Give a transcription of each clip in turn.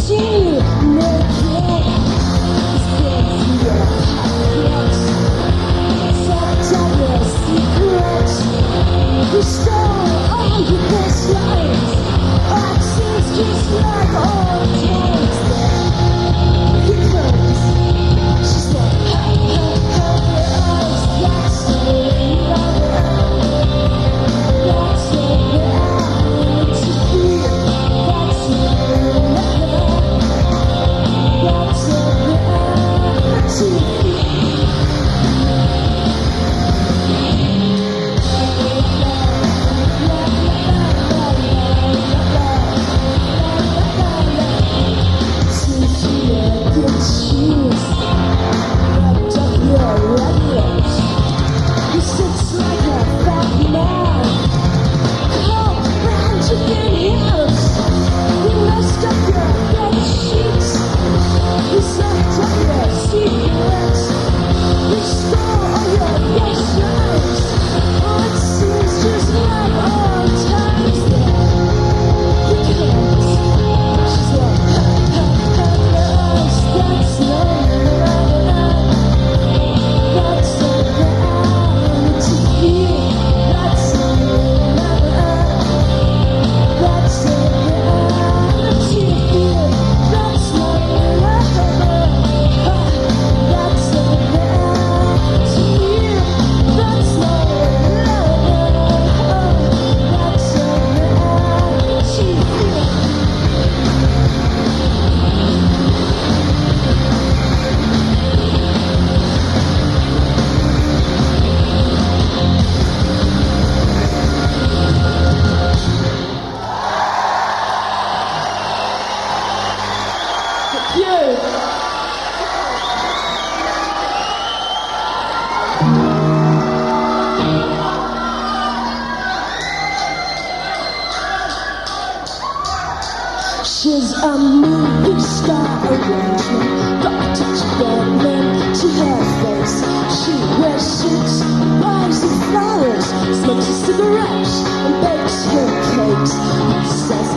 She's a movie star arrangement, got a touch of Batman to her face. She wears suits, buys her flowers, smokes her cigarettes and bakes her cakes. Says,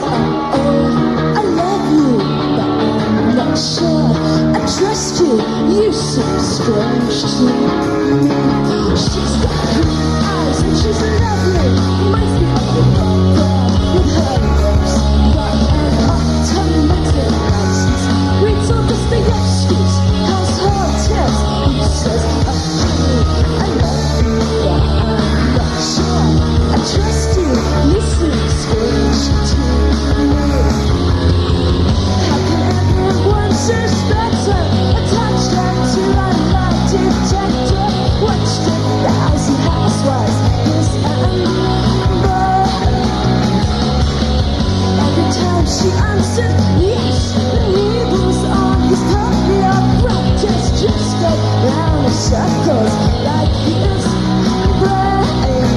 oh, I love you, but I'm not sure I trust you. You seem strange to me. She's got green eyes and she's lovely, reminds me of the girl with her lips. Got an automatic license, reads all Dostoevsky's household tips. He says, I love you, but I'm not sure I trust you. You seem strange to me. How can everyone suspect her? Attached her to a lie detector. Watched 1,000 housewives, this Amber. Every time she answered yes, the needles on his popular practice just go round in circles like his brain.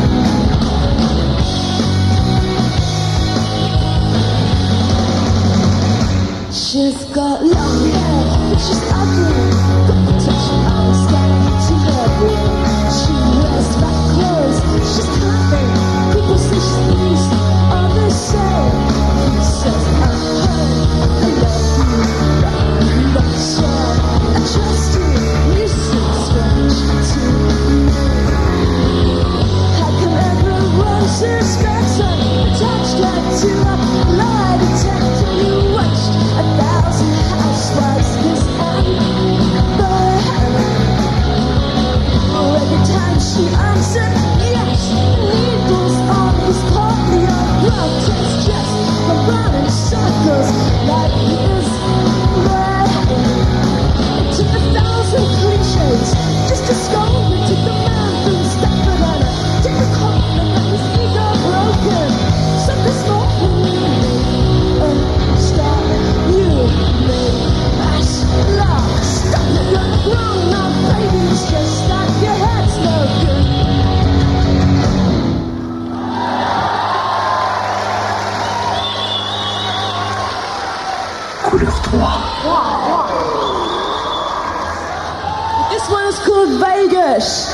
She's got long hair, but she's ugly. Got the touch of Einstein to her brain. She wears fat clothes, she's clapping. People say she's pleased, others say. He says, I love you, but I'm not sure I trust you. You seem strange to me. How can everyone suspect her? Attached her to a lie detector. You watched 1,000 housewives, this Amber. Oh, every time she answered yes, the needles on his polio practice just go round in circles like his brain. It took 1,000 cliches just to scold and took the man from Stafford and a different continent that his ego broken. Something small when you made a start, you made us laugh. Stop it, you're a grown-up baby, it's just like your head's no good. Couleur 3. This one is called Vegas.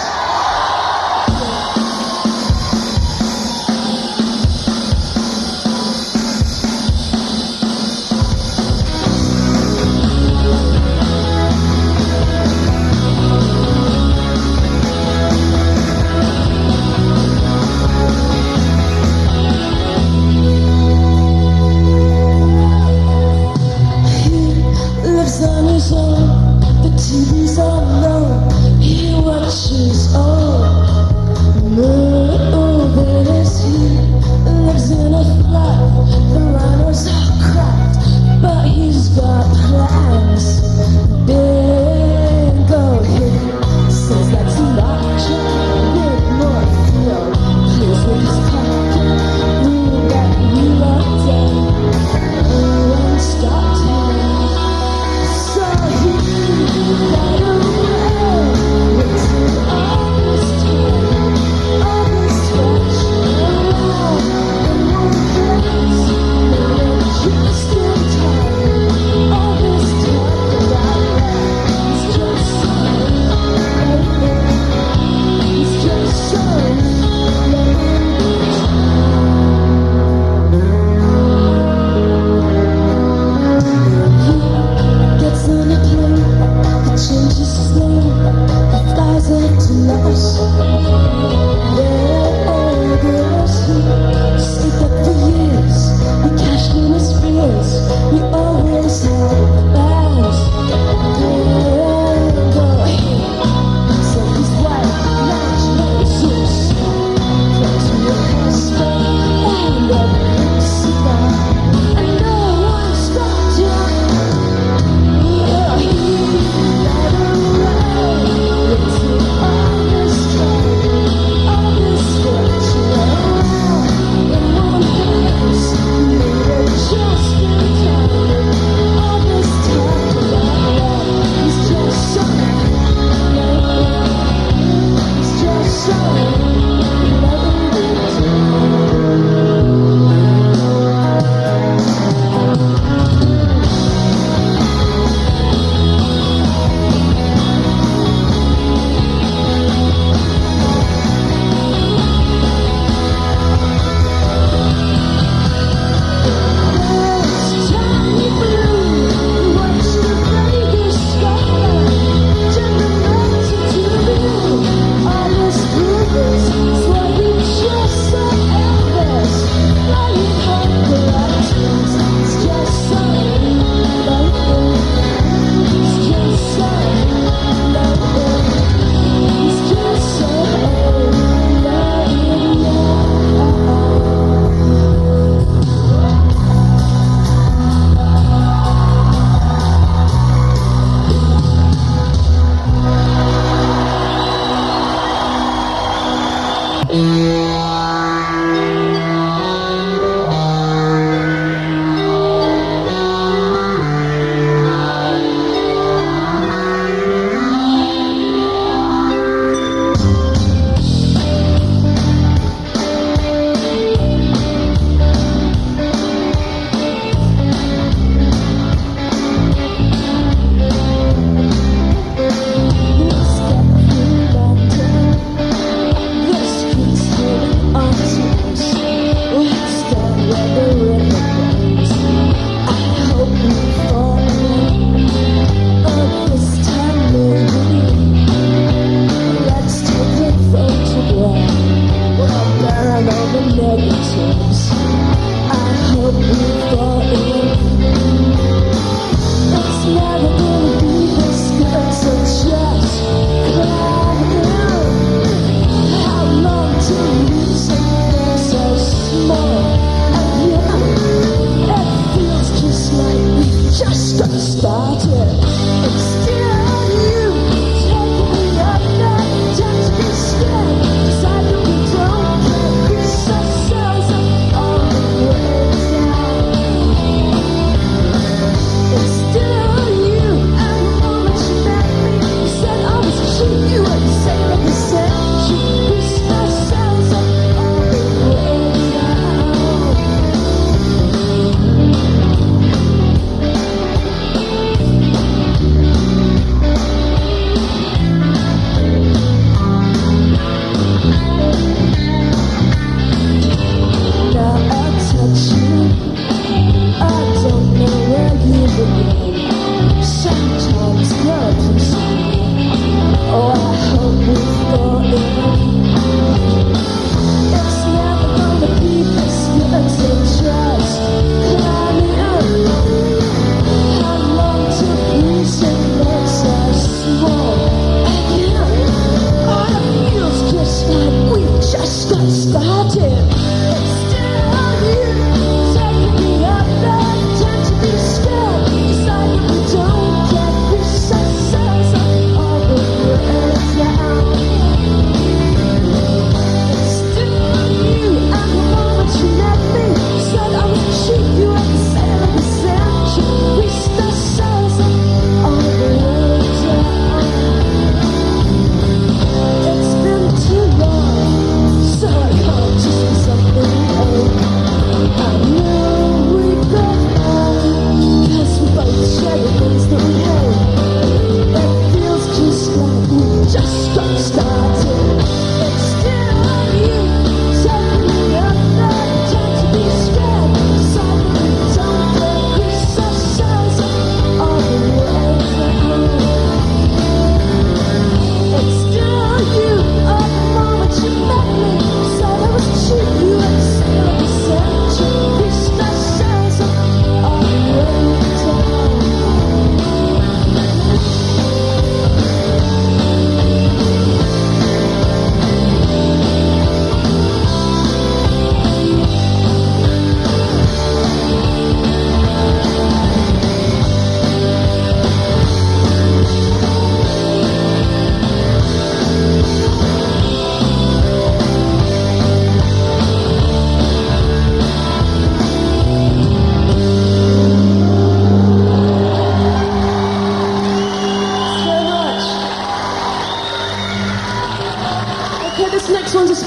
he's got plans. Bingo hit. Says that's not a bit more fuel. Here's what he's talking. Rule that we locked down. And stopped him. So he got away. Waiting all this time. All this stretching around in one place. Just in time. All this talk about love.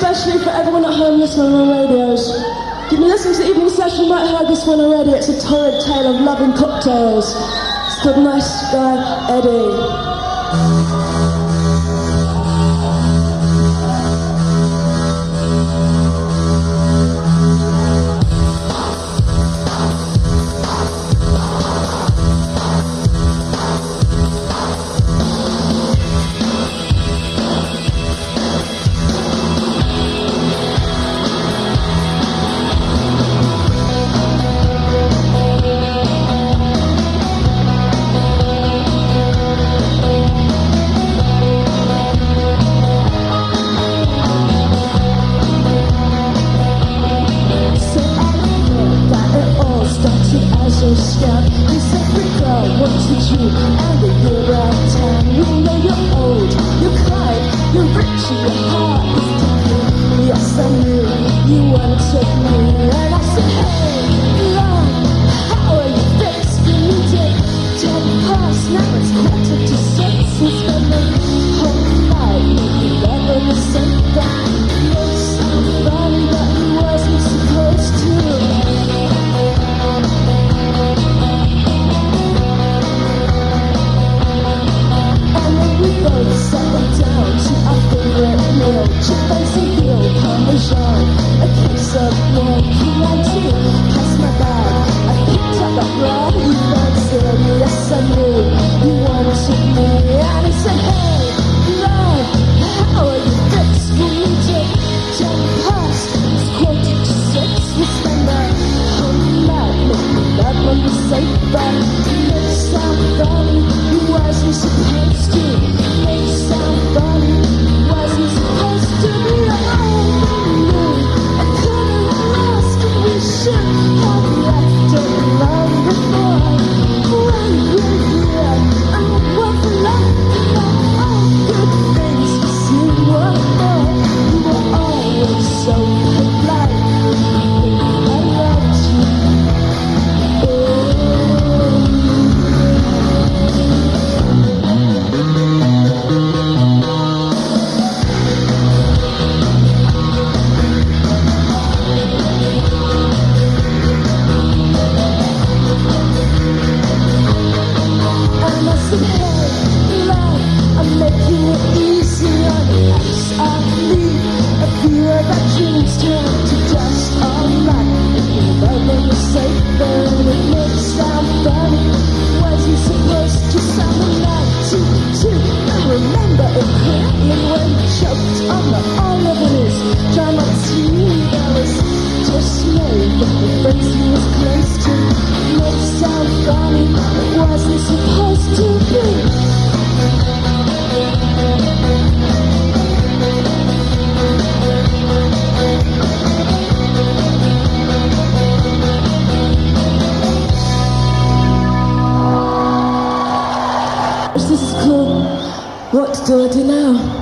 especially for everyone at home listening on radios. If you listen to the evening session, you might have heard this one already. It's a torrid tale of love and cocktails. It's called Nice Guy Eddie. What do I do now?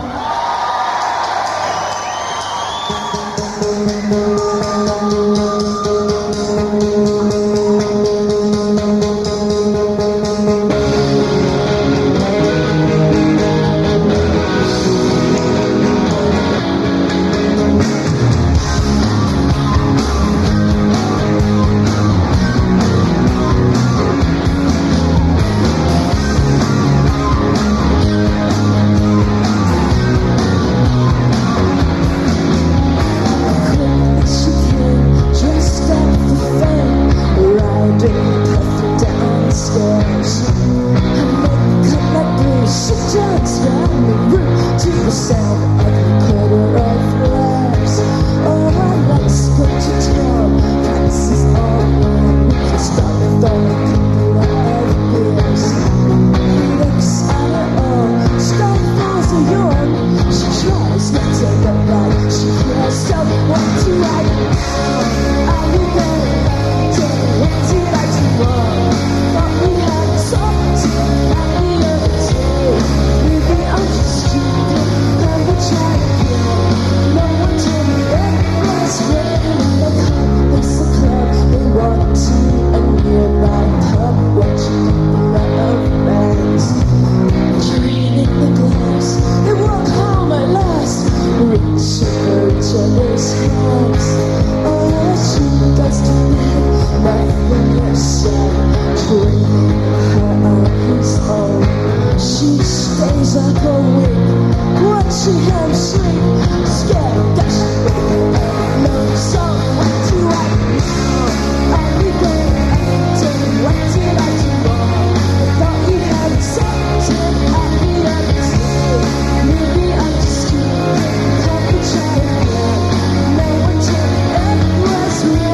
stays up all week, watching him sleep, scared that she'll wake up. No, so what do I know? Every day, every day, what did I do wrong? I thought you had accepted at the end of the day. Maybe I'm just kidding, have to try again. No one told me it was me.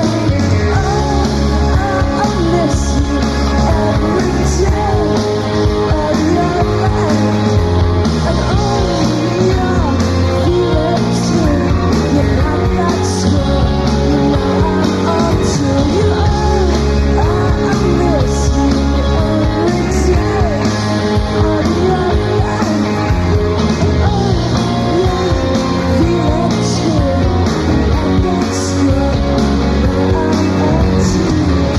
Oh, I miss you every day of your life. And only your feelings too. You're not that smart, you know I'm on to you. I miss you every day of your life. And only your feelings too. You're not that smart, you know I'm on to you.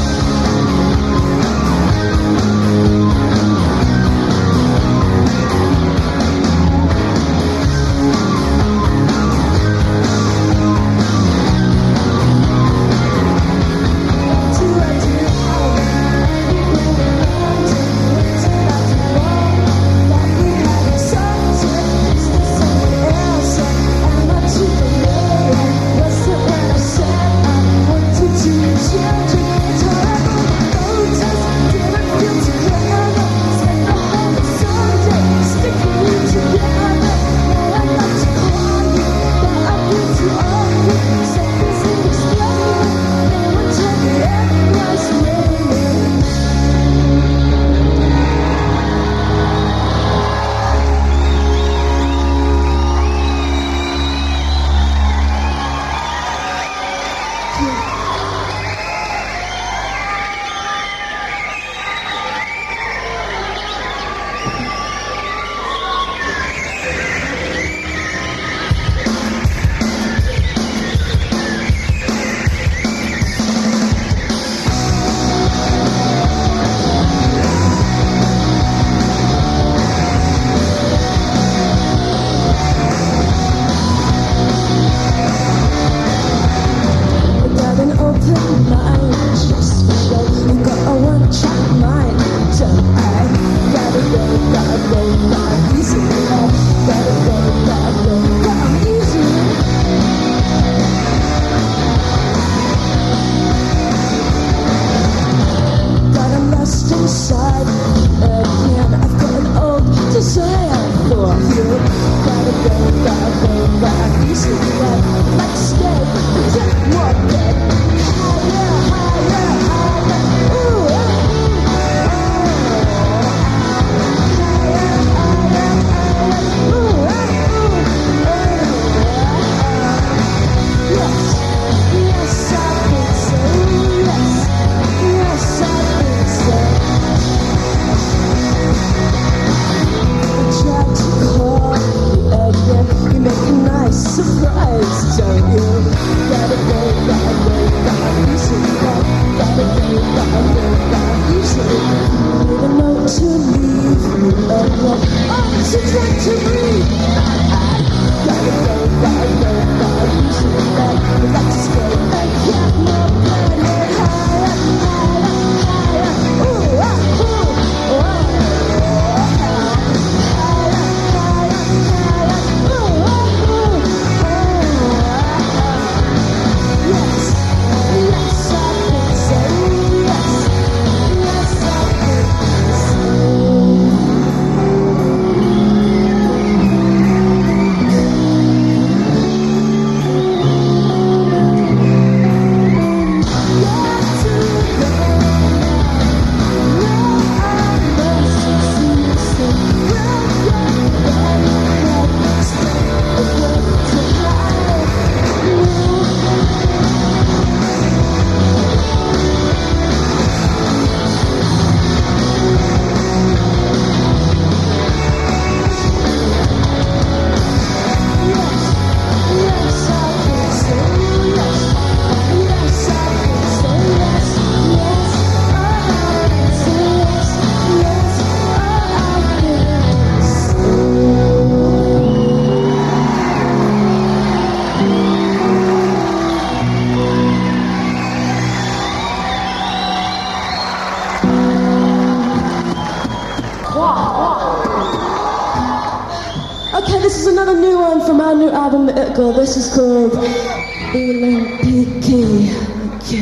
Okay, this is another new one from our new album, Itgal. This is called Olympique. Okay.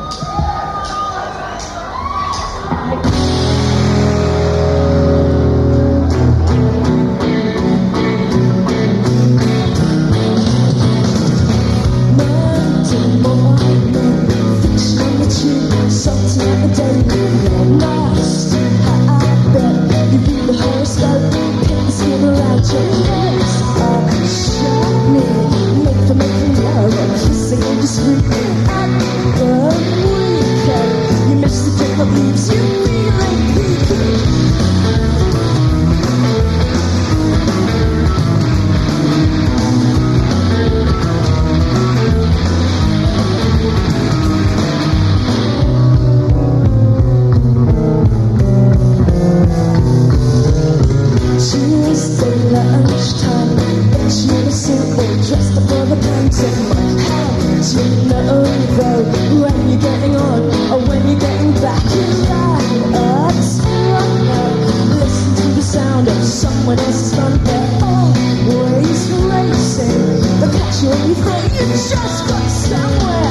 Someone else's fun, they're always racing. They'll catch you when you think you just got somewhere.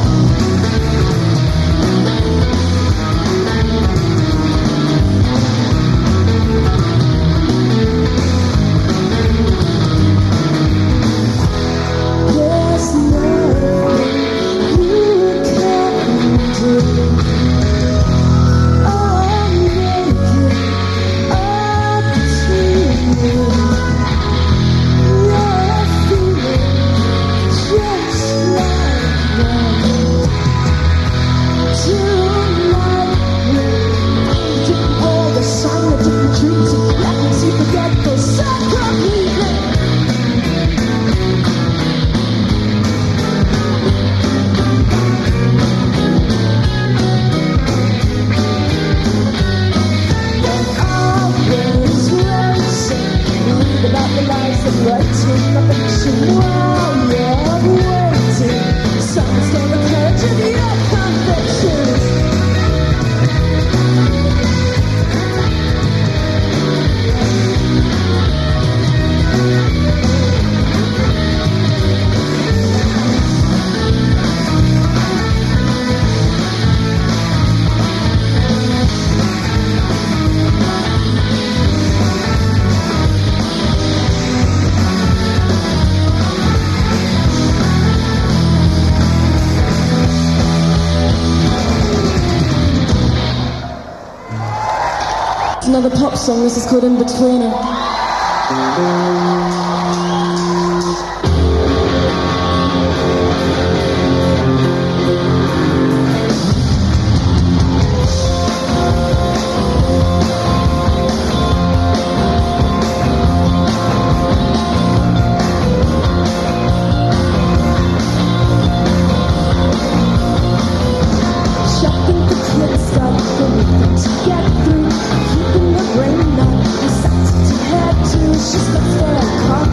There's nothing you can do. Another pop song, this is called In Betweener. Shopping for kids, stuff to get through. Keeping the brain up, decided to head to. She's got a car.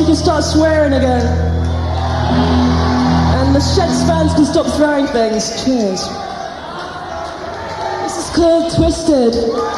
can start swearing again. And the Sheds fans can stop throwing things. Cheers. This is called Twisted.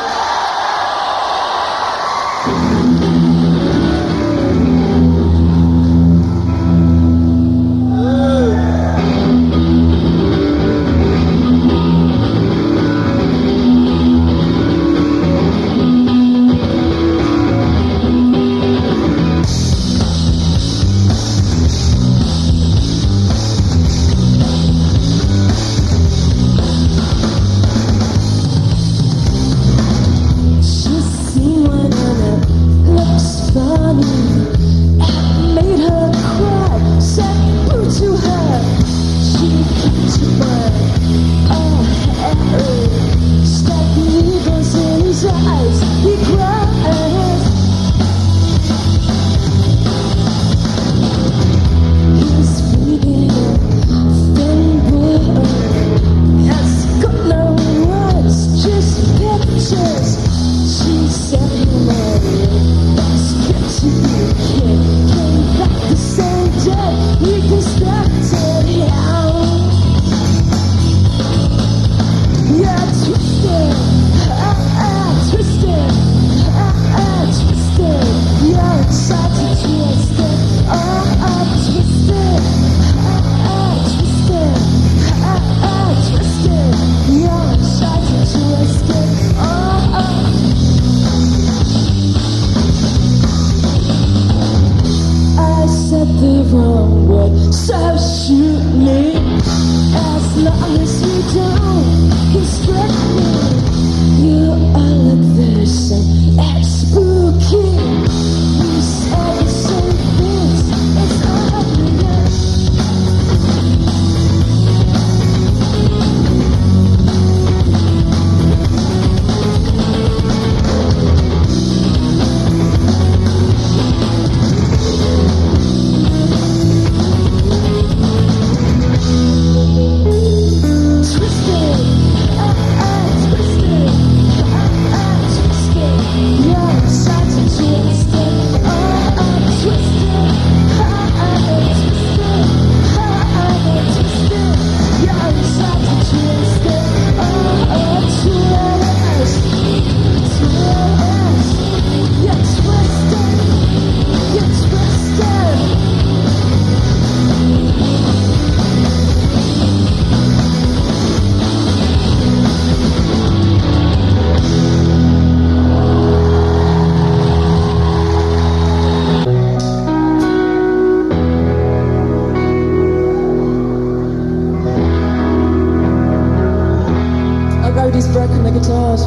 Cody's broken the guitars.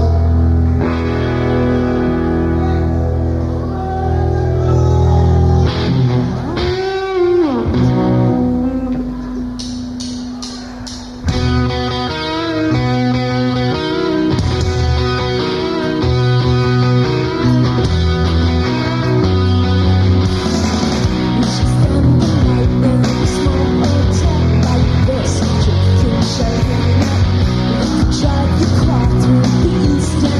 Drive your car through the east.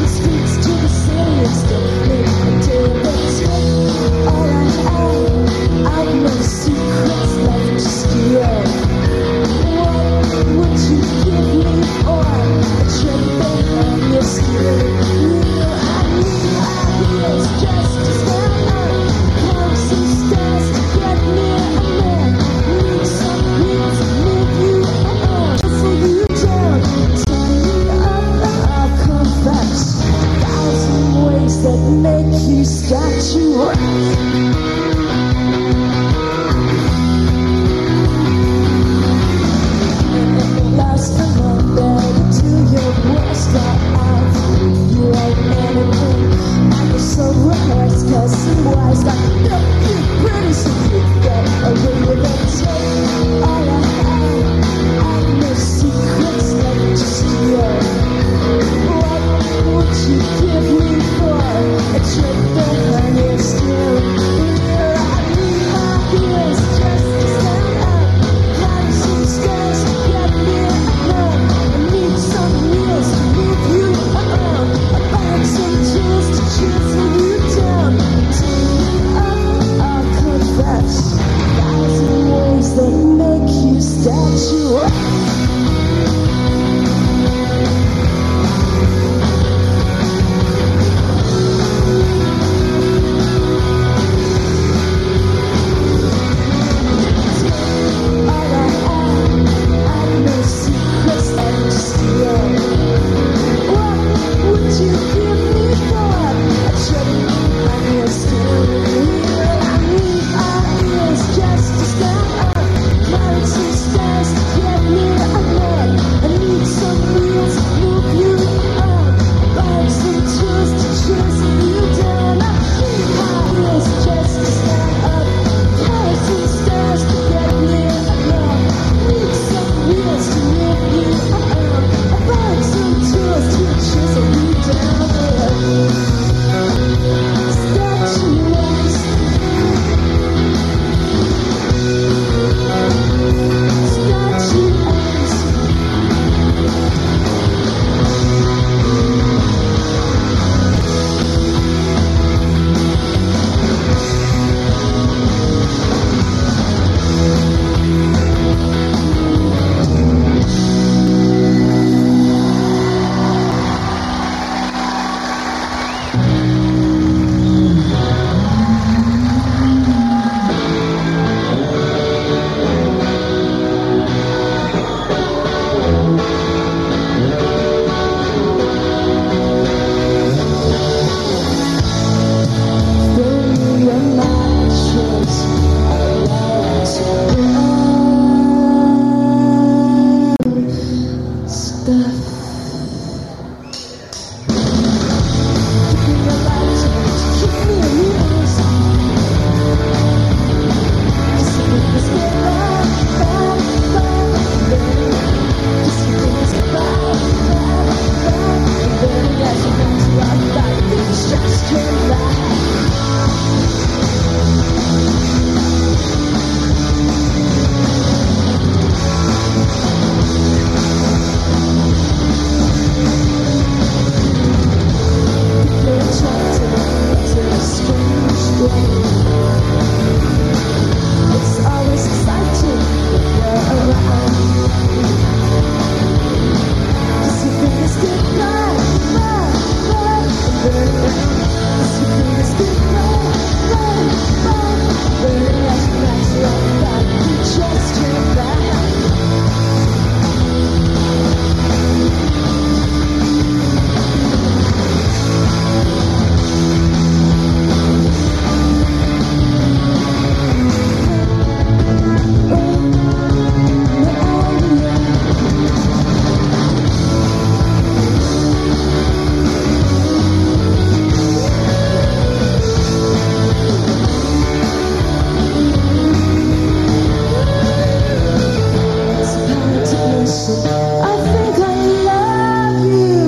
listen. I think I love you.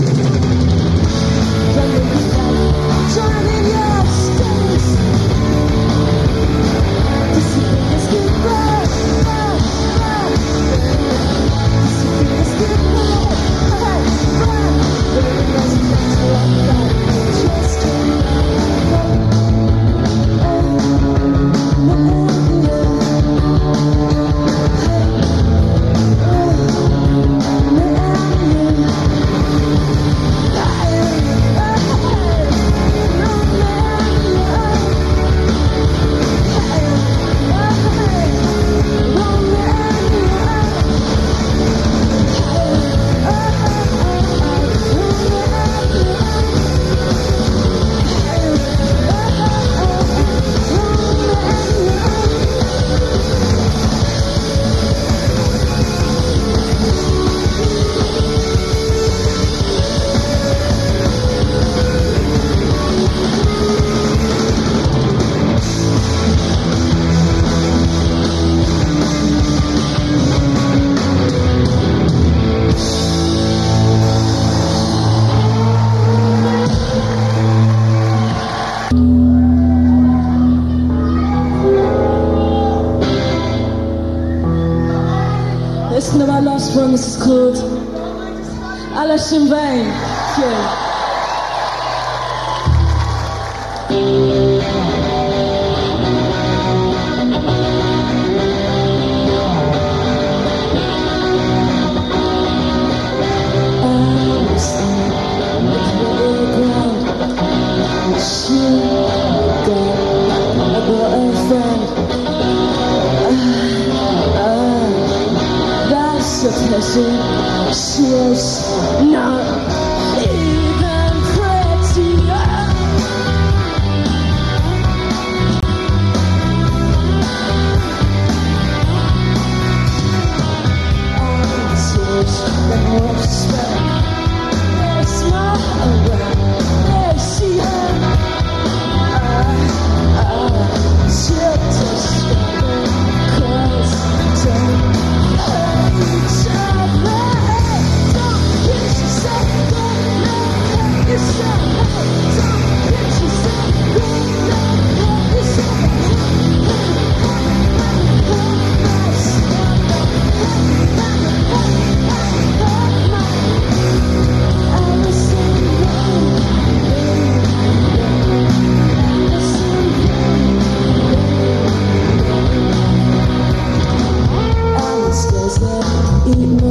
Turn in your states. Disappear is goodbye. Disappear is goodbye. Listen to my last one, this is called Alice in Vain. Yeah. She was not even pretty. Eat